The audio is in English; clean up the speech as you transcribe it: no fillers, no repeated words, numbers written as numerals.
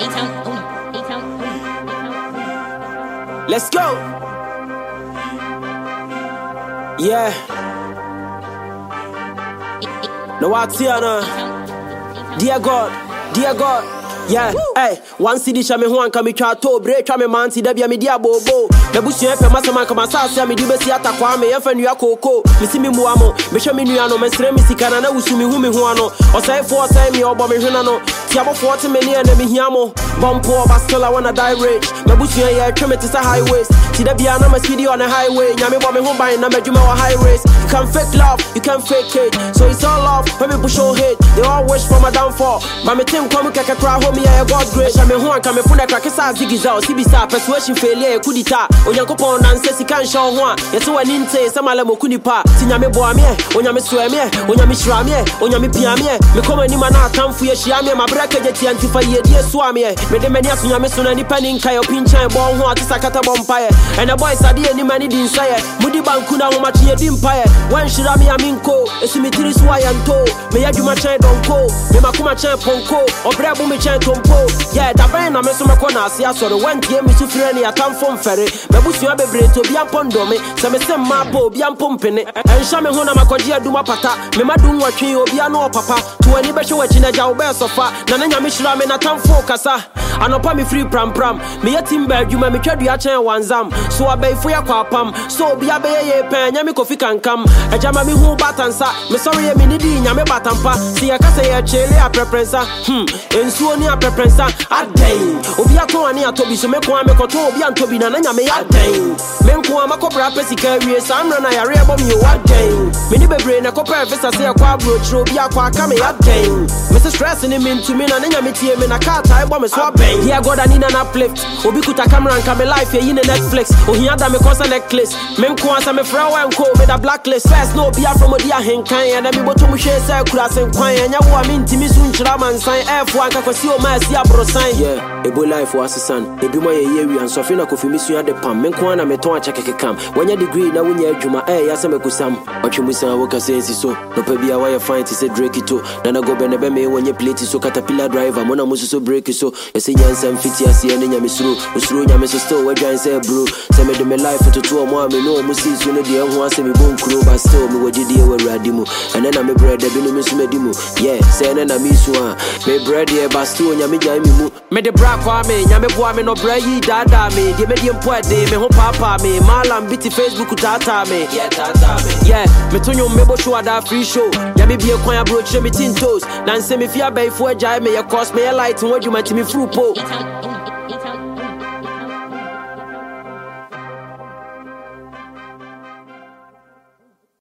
Let's go. Yeah. No, what's here now? Dear God, dear God. Yeah, hey, one city shame who can me try to break me man see there be me dia bobo. Me busu e pe masama kama sasa me di be si atakwa me yefa nua koko. Me si me muamo, me hwe me nua no me sre me sika na wusu me hu me ho ano. Osai for osai me obo me hwe na no. Ti abo 40 million na me hiamo. Bompo but still I wanna die rich. Me busu e ya twa me tisa highways. Ti there be na me speedy on the highway. Nya me bo me ho ban na me dwuma wa high race. You can fake love, you can fake it. So it's all love when me push your hate. They all wish for my downfall. But me think come keke cry home me God grace. I me who can me puna crack sa zigiza o sibisa persuasion failure kudita. Onyankopon nan sesi kan show ho a. Yeso wani nte samala mo kunipa. Tinya me boa me, onya me soa me, onya me shira me, onya me pia me. Me come ni mana atamfu ye hia me mabraka jeti antifa ye die so a me. Me de mani asunya me so na nipa ni nkai o pinchan bo ho atisa kata bompaye. And the boys ade ni mani din saye. Mudi banku na ho ma tie di mpaye. Wan shira me aminko, esimitiri so ayanto. Me yadwuma chan donko, me makuma chan ponko. Obrabo me chan tompo. Yeah, that brain na me so makona asia so the one tie me so frɛ ne atam fom fere. Me busua bebre to bia pondo me. Se me sem mapo bia pompene. Ensha me ho na makoje aduma pata. Me madum watwe obia no papa. To ani be hwe wachi na ja wo be sofa. Na na nya me hyira me na tam fo kasa. Anopa me free pram pram. Me yatim ba adwuma me twadua chen wanzam. So abaifo ya kwapam. So obia be ye pen nya me kofi kankam. Ejama me hu batansa. Me sorry ye me nidi nya me batampa. Si ya kasa ye chele a preferensa. Ensuo ni a preferensa. Aden. Obia to ani atobi so me ko ame ko to obia antobi na nya me aden. Me nko amakobra pesika wie samra na yare ebom yo aden. Me ni bebre na kopra fesa se akwa brochro obia kwa aka me aden. Me se stress ni me ntumi na nya me tie me na kata ebom so aben. Here God ani na uplift. Obi kuta camera nka me life ye na Netflix. Ohia da me kosa necklace. Me nko asa me fra wa nko me da blacklist. First no obia from odia henkan and me boto mu hwe se kura sen kwan nya wo a me ntimi so nchira mansan F1 nka kwasi o ma asi abrosan. Yeah, ebo life was son. Ebi mo ye yewi and so fina kofi misu de pam. Me nko na me ton achakeke kam. Wanya degree na wonya adwuma ya se me kusam. Otwemusa wo kase ensi so. No pa bia why find to say Drake to. Na na go be me wonye plate so caterpillar driver. Mo na musu so break so. Yesi nyansa mfiti asi ene nya misuru. Usuru nya me so still we dwan say bro. Say me de me life to two mo me no musi so no de ho ase me bon kuro but still me wajidi e wurade mu. And then me bread bi no me so medimu. Yeah, say na me so a. Me bread e but still nya me jan me mu. Me de bra kwa me nya me boa me no bra yi dada me. De me de mpo de me ho papa me. Malam biti Facebook tata me. Yeah, tata me. Yeah, me tonyo me bo show ada free show. Nya me bie kwan abroach me tin toes. Na nse me fia bai fo agya me ya cause me light won adwuma ti me frupo.